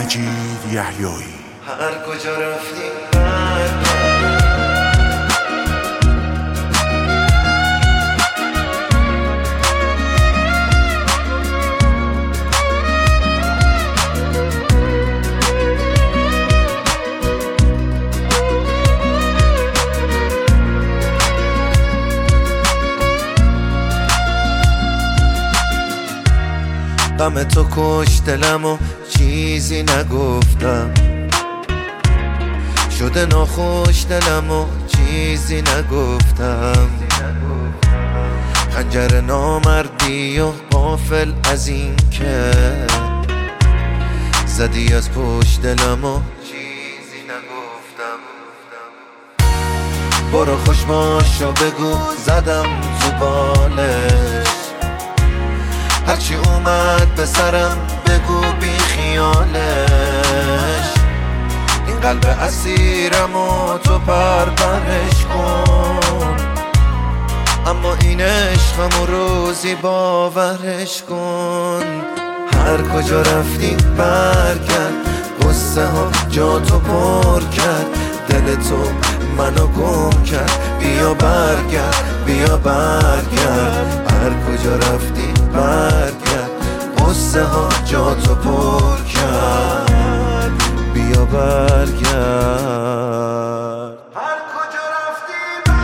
مجید یحیایی. هر کجا رفتی غم تو کش دلم و چیزی نگفتم، شده ناخوش دلم و چیزی نگفتم. خنجر نامردی و غافل از این که زدی از پشت دلم و چیزی نگفتم. برو خوش باش و بگو زدم زبالش، هرچی اومد به سرم بگو بی خیالش. این قلب اسیرم و تو پرپرش کن، اما این عشقم و روزی باورش کن. هر کجا رفتی برگرد، قصه ها جا تو پر کرد، دل تو منو گم کرد. بیا برگرد بیا برگرد، هر کجا رفتی برگرد، قصه ها جا تو پر کرد. بیا برگرد. هر کجا رفتی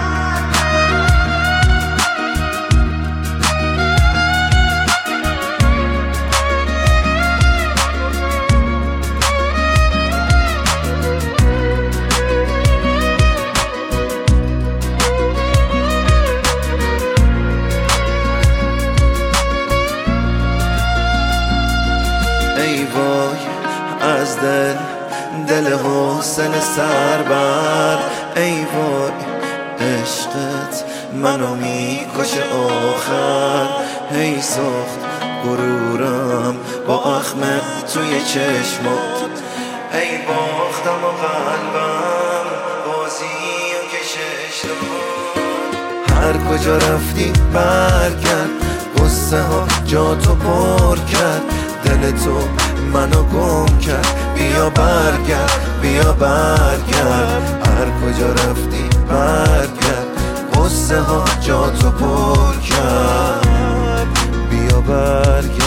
ای وای از دل حسن سربر، ای وای عشقت منو میکشه آخر. ای سخت غرورم با اخم توی چشمات، ای باختم و قلبم بازی و کشش داد. هر کجا رفتی برگرد، قصه ها جا تو پر کرد، دل تو منو گم کرد. بیا برگرد بیا برگرد، هر کجا رفتی برگرد، قصه ها جا تو پر کرد. بیا برگرد.